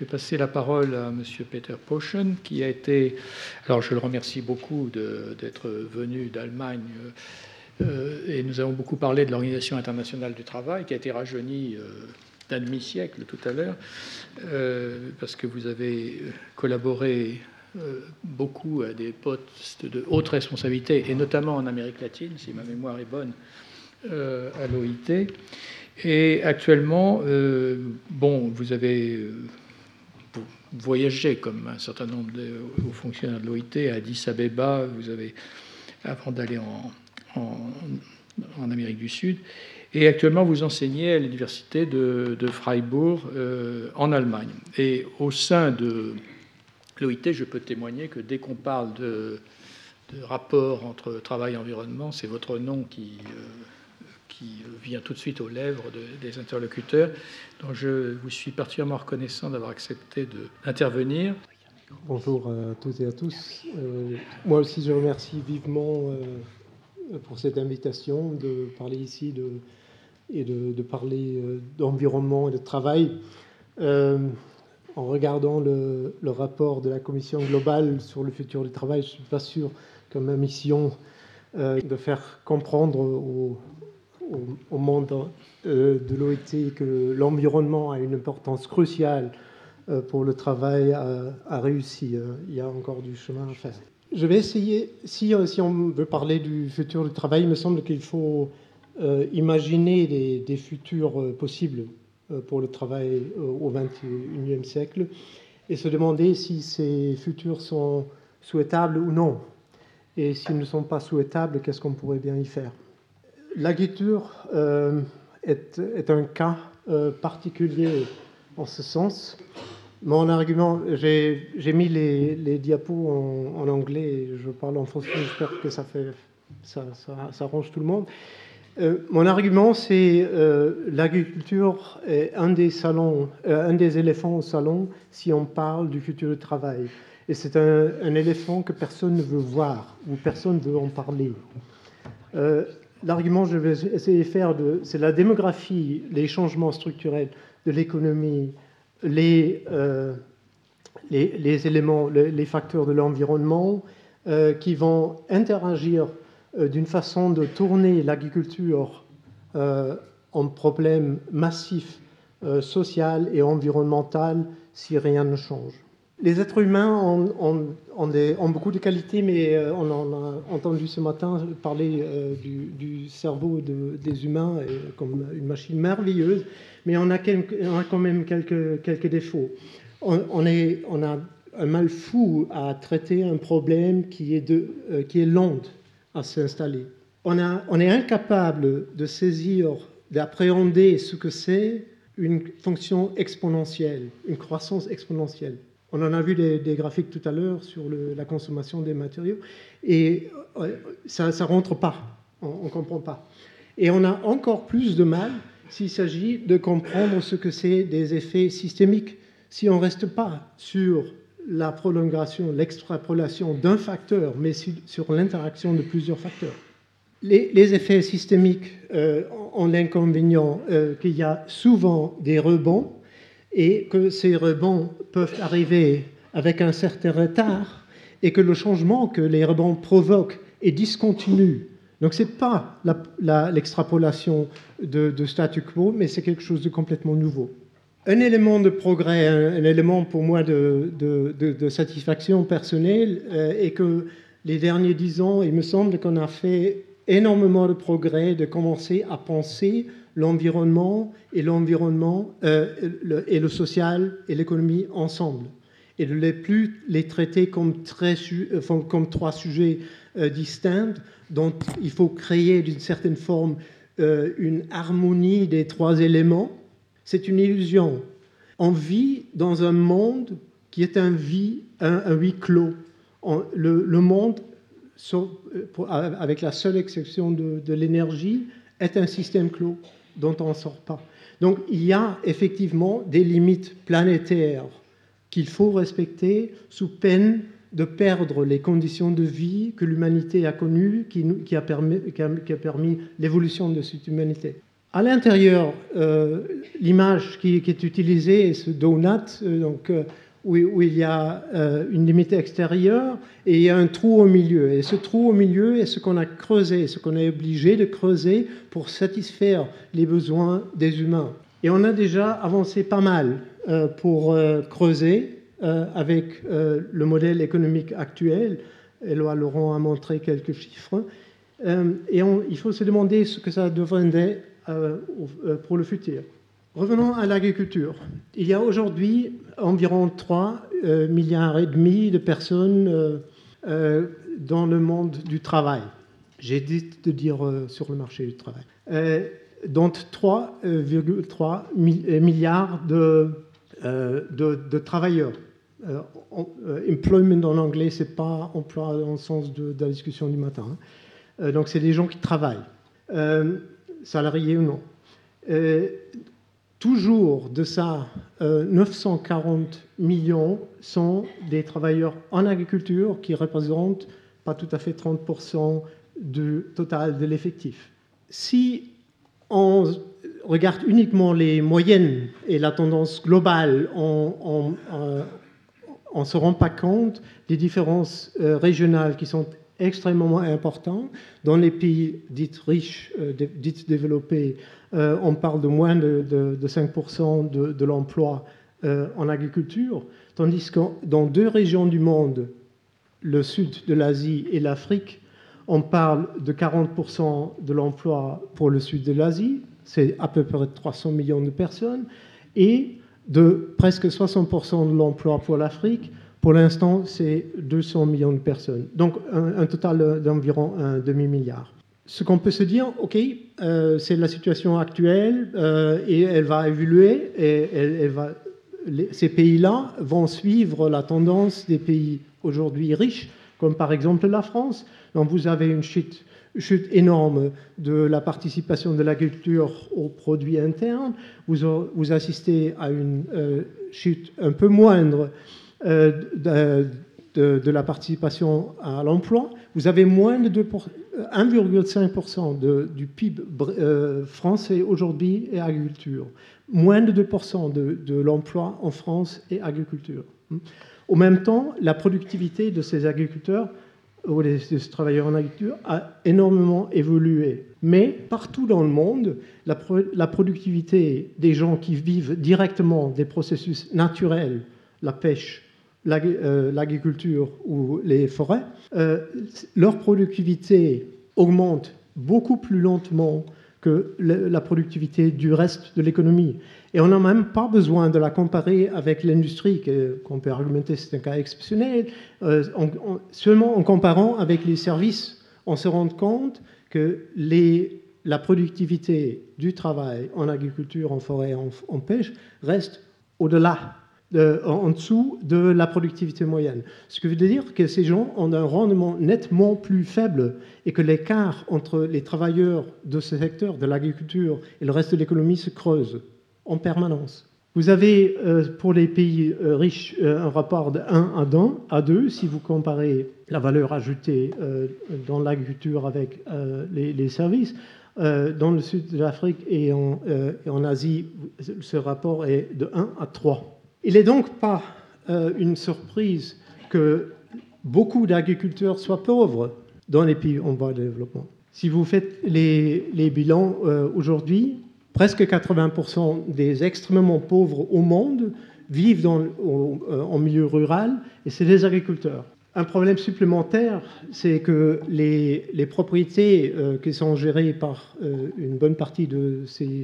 vais passer la parole à M. Peter Poschen, qui a été... Alors, je le remercie beaucoup d'être venu d'Allemagne. Et nous avons beaucoup parlé de l'Organisation internationale du travail, qui a été rajeunie d'un demi-siècle tout à l'heure, parce que vous avez collaboré beaucoup à des postes de haute responsabilité, et notamment en Amérique latine, si ma mémoire est bonne, à l'OIT. Et actuellement, vous avez voyagé comme un certain nombre de hauts fonctionnaires de l'OIT à Addis Abeba, avant d'aller en Amérique du Sud. Et actuellement, vous enseignez à l'université de Freiburg en Allemagne. Et au sein de l'OIT, je peux témoigner que dès qu'on parle de rapport entre travail et environnement, c'est votre nom qui vient tout de suite aux lèvres des interlocuteurs. Donc je vous suis particulièrement reconnaissant d'avoir accepté d'intervenir. Bonjour à toutes et à tous. Moi aussi, je remercie vivement pour cette invitation de parler ici de parler d'environnement et de travail. En regardant le rapport de la Commission globale sur le futur du travail, je ne suis pas sûr que ma mission de faire comprendre au monde de l'OIT que l'environnement a une importance cruciale pour le travail a réussi. Il y a encore du chemin à faire. Je vais essayer, si on veut parler du futur du travail, il me semble qu'il faut imaginer des futurs possibles pour le travail au XXIe siècle et se demander si ces futurs sont souhaitables ou non. Et s'ils ne sont pas souhaitables, qu'est-ce qu'on pourrait bien y faire? L'agriculture est un cas particulier en ce sens. Mon argument, j'ai mis les diapos en anglais et je parle en français, j'espère que ça arrange tout le monde. Mon argument, c'est l'agriculture est un des éléphants au salon si on parle du futur du travail. Et c'est un éléphant que personne ne veut voir ou personne ne veut en parler. L'argument que je vais essayer de faire, c'est la démographie, les changements structurels de l'économie, les éléments, les facteurs de l'environnement qui vont interagir d'une façon de tourner l'agriculture en problème massif social et environnemental si rien ne change. Les êtres humains ont beaucoup de qualités, mais on en a entendu ce matin parler du cerveau des humains comme une machine merveilleuse, mais on a quand même quelques défauts. On a un mal fou à traiter un problème qui est lent à s'installer. On est incapable de saisir, d'appréhender ce que c'est une fonction exponentielle, une croissance exponentielle. On en a vu des graphiques tout à l'heure sur la consommation des matériaux, et ça ne rentre pas, on ne comprend pas. Et on a encore plus de mal s'il s'agit de comprendre ce que c'est des effets systémiques. Si on ne reste pas sur la prolongation, l'extrapolation d'un facteur, mais sur l'interaction de plusieurs facteurs. Les effets systémiques ont l'inconvénient qu'il y a souvent des rebonds et que ces rebonds peuvent arriver avec un certain retard et que le changement que les rebonds provoquent est discontinu. Donc ce n'est pas l'extrapolation de statu quo, mais c'est quelque chose de complètement nouveau. Un élément de progrès, un élément pour moi de satisfaction personnelle est que les derniers 10 ans, il me semble qu'on a fait énormément de progrès de commencer à penser l'environnement et le social et l'économie ensemble et de ne plus les traiter comme 3 sujets distincts dont il faut créer d'une certaine forme une harmonie des 3 éléments. C'est une illusion. On vit dans un monde qui est un huis clos. Le monde, avec la seule exception de l'énergie, est un système clos dont on ne sort pas. Donc il y a effectivement des limites planétaires qu'il faut respecter sous peine de perdre les conditions de vie que l'humanité a connues, qui a permis l'évolution de cette humanité. À l'intérieur, l'image qui est utilisée est ce donut, où il y a une limite extérieure et il y a un trou au milieu. Et ce trou au milieu est ce qu'on a creusé, ce qu'on est obligé de creuser pour satisfaire les besoins des humains. Et on a déjà avancé pas mal pour creuser avec le modèle économique actuel. Éloi Laurent a montré quelques chiffres. Il faut se demander ce que ça deviendrait pour le futur. Revenons à l'agriculture. Il y a aujourd'hui environ 3,5 milliards de personnes dans le monde du travail. J'ai dit de dire sur le marché du travail. Dont 3,3 milliards de travailleurs. Employment en anglais, ce n'est pas emploi dans le sens de la discussion du matin. Donc c'est des gens qui travaillent, salariés ou non. Toujours de ça, 940 millions sont des travailleurs en agriculture qui représentent pas tout à fait 30% du total de l'effectif. Si on regarde uniquement les moyennes et la tendance globale, on ne se rend pas compte des différences régionales qui sont extrêmement importantes. Dans les pays dits riches, dits développés, on parle de moins de 5% de l'emploi en agriculture, tandis que dans 2 régions du monde, le sud de l'Asie et l'Afrique, on parle de 40% de l'emploi pour le sud de l'Asie, c'est à peu près 300 millions de personnes, et de presque 60% de l'emploi pour l'Afrique. Pour l'instant, c'est 200 millions de personnes. Donc, un total d'environ un demi-milliard. Ce qu'on peut se dire, OK, c'est la situation actuelle et elle va évoluer et ces pays-là vont suivre la tendance des pays aujourd'hui riches, comme par exemple la France. Donc, vous avez une chute énorme de la participation de l'agriculture au produit interne. Vous assistez à une chute un peu moindre de la participation à l'emploi. Vous avez moins de 1,5% du PIB français aujourd'hui est agriculture. Moins de 2% de l'emploi en France est agriculture. Au même temps, la productivité de ces agriculteurs ou des travailleurs en agriculture a énormément évolué. Mais partout dans le monde, la productivité des gens qui vivent directement des processus naturels, la pêche, l'agriculture ou les forêts, leur productivité augmente beaucoup plus lentement que la productivité du reste de l'économie. Et on n'a même pas besoin de la comparer avec l'industrie, qu'on peut argumenter c'est un cas exceptionnel. Seulement en comparant avec les services, on se rend compte que la productivité du travail en agriculture, en forêt, en pêche reste au-delà, en dessous de la productivité moyenne. Ce qui veut dire que ces gens ont un rendement nettement plus faible et que l'écart entre les travailleurs de ce secteur, de l'agriculture, et le reste de l'économie se creuse en permanence. Vous avez, pour les pays riches, un rapport de 1 à 2, si vous comparez la valeur ajoutée dans l'agriculture avec les services. Dans le sud de l'Afrique et en Asie, ce rapport est de 1 à 3. Il n'est donc pas une surprise que beaucoup d'agriculteurs soient pauvres dans les pays en voie de développement. Si vous faites les bilans aujourd'hui, presque 80% des extrêmement pauvres au monde vivent en milieu rural et c'est des agriculteurs. Un problème supplémentaire, c'est que les propriétés qui sont gérées par une bonne partie de ces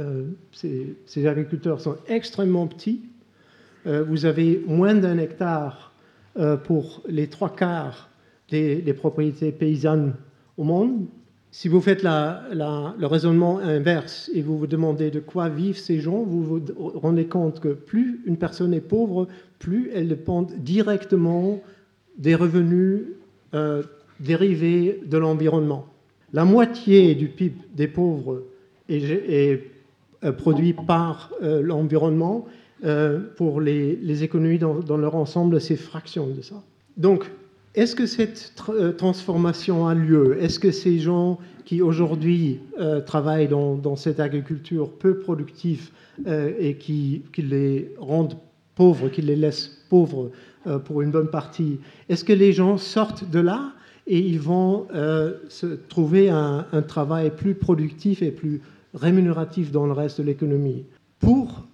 agriculteurs sont extrêmement petits. Vous avez moins d'1 hectare pour les 3/4 des propriétés paysannes au monde. Si vous faites le raisonnement inverse et vous vous demandez de quoi vivent ces gens, vous vous rendez compte que plus une personne est pauvre, plus elle dépend directement des revenus dérivés de l'environnement. La moitié du PIB des pauvres est produit par l'environnement. Pour les économies dans leur ensemble, c'est fraction de ça. Donc, est-ce que cette transformation a lieu? Est-ce que ces gens qui aujourd'hui travaillent dans cette agriculture peu productive et qui les rendent pauvres, qui les laissent pauvres pour une bonne partie, est-ce que les gens sortent de là et ils vont se trouver un travail plus productif et plus rémunératif dans le reste de l'économie? Pour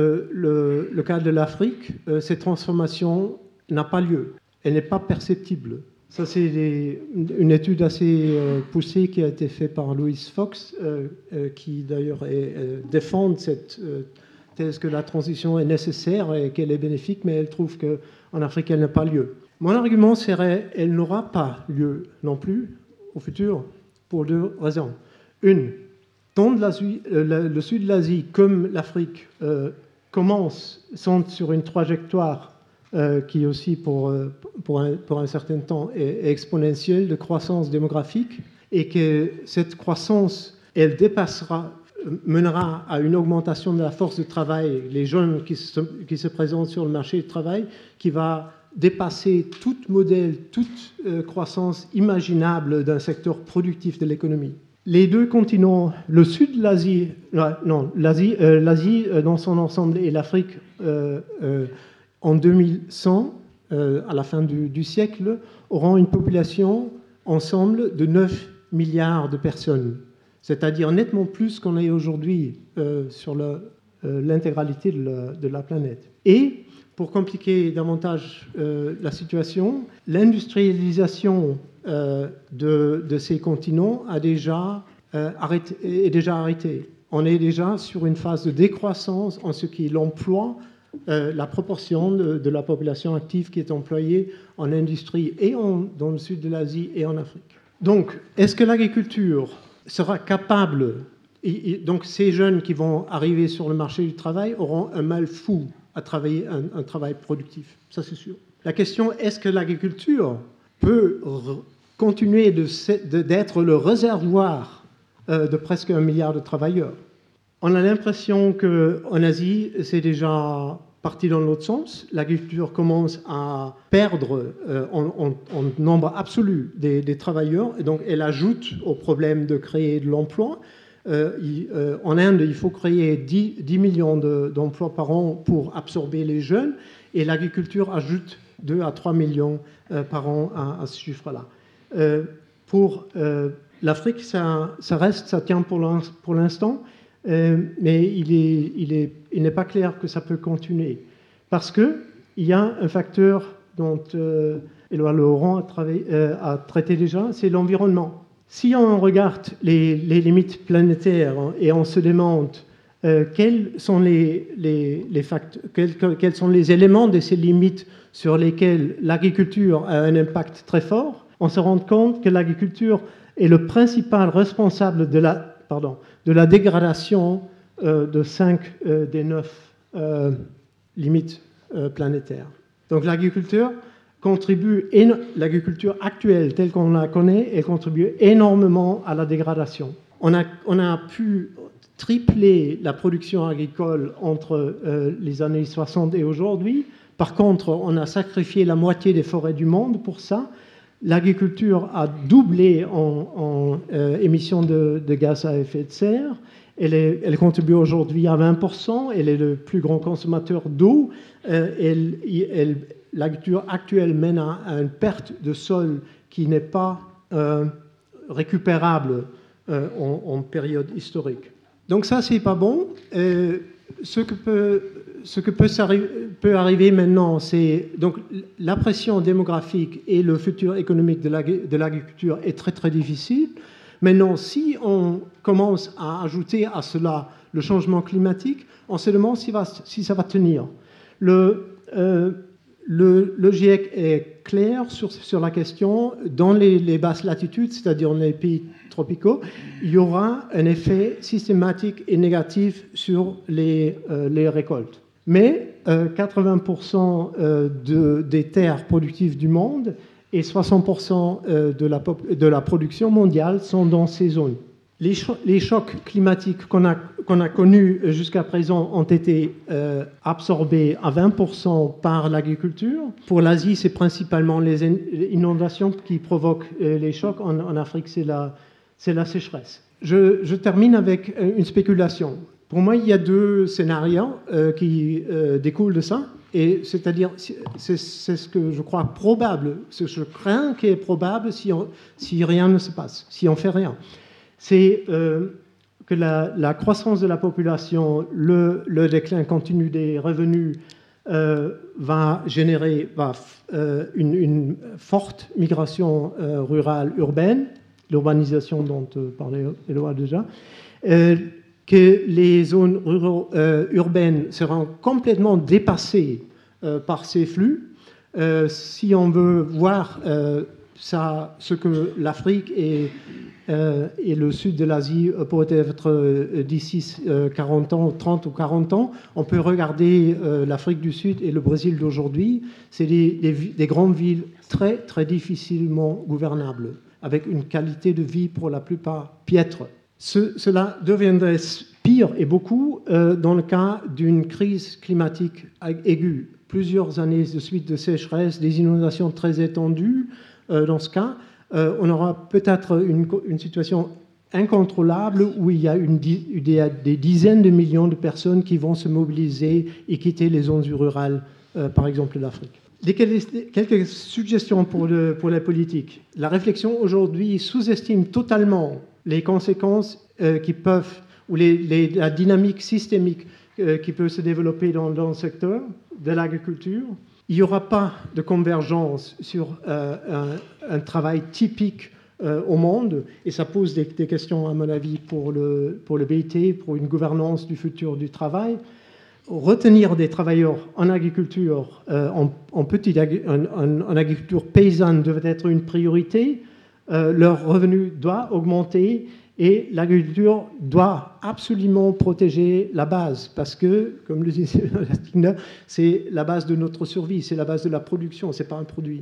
le cas de l'Afrique, cette transformation n'a pas lieu. Elle n'est pas perceptible. Ça, c'est une étude assez poussée qui a été faite par Louise Fox, qui d'ailleurs défend cette thèse que la transition est nécessaire et qu'elle est bénéfique, mais elle trouve qu'en Afrique, elle n'a pas lieu. Mon argument serait qu'elle n'aura pas lieu non plus au futur pour deux raisons. Une, tant le sud de l'Asie comme l'Afrique sont sur une trajectoire qui aussi pour un certain temps est exponentielle de croissance démographique, et que cette croissance, elle mènera à une augmentation de la force de travail, les jeunes qui se présentent sur le marché du travail, qui va dépasser tout modèle, toute croissance imaginable d'un secteur productif de l'économie. Les deux continents, le sud de l'Asie, l'Asie dans son ensemble et l'Afrique en 2100, à la fin du siècle, auront une population ensemble de 9 milliards de personnes, c'est-à-dire nettement plus qu'on est aujourd'hui sur l'intégralité de la planète. Et, pour compliquer davantage la situation, l'industrialisation de ces continents est déjà arrêtée. On est déjà sur une phase de décroissance en ce qui est l'emploi, la proportion de la population active qui est employée en industrie et dans le sud de l'Asie et en Afrique. Donc, est-ce que l'agriculture sera capable, donc ces jeunes qui vont arriver sur le marché du travail auront un mal fou à travailler un travail productif, ça c'est sûr. La question, est-ce que l'agriculture peut continuer d'être le réservoir de presque 1 milliard de travailleurs? On a l'impression qu'en Asie, c'est déjà parti dans l'autre sens. L'agriculture commence à perdre en nombre absolu des travailleurs, et donc elle ajoute au problème de créer de l'emploi. En Inde, il faut créer 10 millions d'emplois par an pour absorber les jeunes, et l'agriculture ajoute 2 à 3 millions par an à ce chiffre-là. Pour l'Afrique, ça tient pour l'instant, mais il n'est pas clair que ça peut continuer, parce qu'il y a un facteur dont Éloi Laurent a traité déjà, c'est l'environnement. Si on regarde les limites planétaires et on se demande quels sont les éléments de ces limites sur lesquels l'agriculture a un impact très fort, on se rend compte que l'agriculture est le principal responsable de la dégradation de 5 des 9 limites planétaires. Donc l'agriculture actuelle telle qu'on la connaît, elle contribue énormément à la dégradation. On a pu tripler la production agricole entre les années 60 et aujourd'hui. Par contre, on a sacrifié la moitié des forêts du monde pour ça. L'agriculture a doublé en émissions de gaz à effet de serre. Elle contribue aujourd'hui à 20%. Elle est le plus grand consommateur d'eau. L'agriculture actuelle mène à une perte de sol qui n'est pas récupérable en période historique. Donc ça, c'est pas bon. Ce que peut arriver maintenant, c'est donc la pression démographique et le futur économique de l'agriculture est très très difficile. Maintenant, si on commence à ajouter à cela le changement climatique, on se demande si ça va tenir. Le GIEC est clair sur la question. Dans les basses latitudes, c'est-à-dire dans les pays tropicaux, il y aura un effet systématique et négatif sur les récoltes. Mais 80% des terres productives du monde et 60% de la production mondiale sont dans ces zones. Les chocs climatiques qu'on a connus jusqu'à présent ont été absorbés à 20% par l'agriculture. Pour l'Asie, c'est principalement les inondations qui provoquent les chocs. En Afrique, c'est la sécheresse. Je termine avec une spéculation. Pour moi, il y a deux scénarios qui découlent de ça. Et c'est-à-dire, c'est ce que je crois probable, ce que je crains qui est probable si rien ne se passe, si on ne fait rien. C'est que la croissance de la population, le déclin continu des revenus va générer une forte migration rurale urbaine, l'urbanisation dont parlait Éloi déjà, que les zones urbaines seront complètement dépassées par ces flux. Si on veut voir ce que l'Afrique et le sud de l'Asie pourraient être d'ici 40 ans, 30 ou 40 ans, on peut regarder l'Afrique du Sud et le Brésil d'aujourd'hui. C'est des grandes villes très, très difficilement gouvernables, avec une qualité de vie pour la plupart piètre. Cela deviendrait pire et beaucoup dans le cas d'une crise climatique aiguë. Plusieurs années de suite de sécheresse, des inondations très étendues. Dans ce cas, on aura peut-être une situation incontrôlable où il y a des dizaines de millions de personnes qui vont se mobiliser et quitter les zones rurales, par exemple l'Afrique. Quelques suggestions pour la politique. La réflexion aujourd'hui sous-estime totalement les conséquences qui peuvent, ou la dynamique systémique qui peut se développer dans le secteur de l'agriculture. Il n'y aura pas de convergence sur un travail typique au monde, et ça pose des questions, à mon avis, pour le BIT, pour une gouvernance du futur du travail. Retenir des travailleurs en agriculture, en agriculture paysanne devrait être une priorité. Leur revenu doit augmenter et l'agriculture doit absolument protéger la base parce que, comme le disait Lastigna, c'est la base de notre survie, c'est la base de la production, ce n'est pas un produit.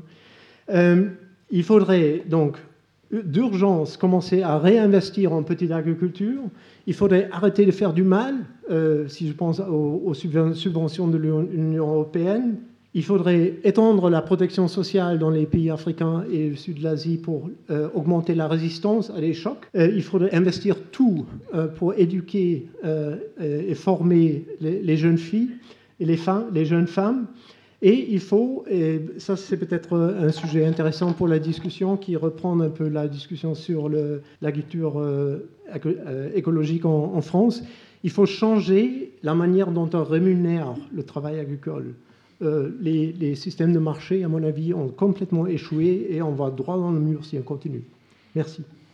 Il faudrait donc d'urgence commencer à réinvestir en petite agriculture. Il faudrait arrêter de faire du mal, si je pense aux subventions de l'Union européenne. Il faudrait étendre la protection sociale dans les pays africains et le sud de l'Asie pour augmenter la résistance à des chocs. Il faudrait investir tout pour éduquer et former les jeunes filles et les jeunes femmes. Et il faut, et ça c'est peut-être un sujet intéressant pour la discussion, qui reprend un peu la discussion sur l'agriculture écologique en France, il faut changer la manière dont on rémunère le travail agricole. Les systèmes de marché, à mon avis, ont complètement échoué et on va droit dans le mur si on continue. Merci.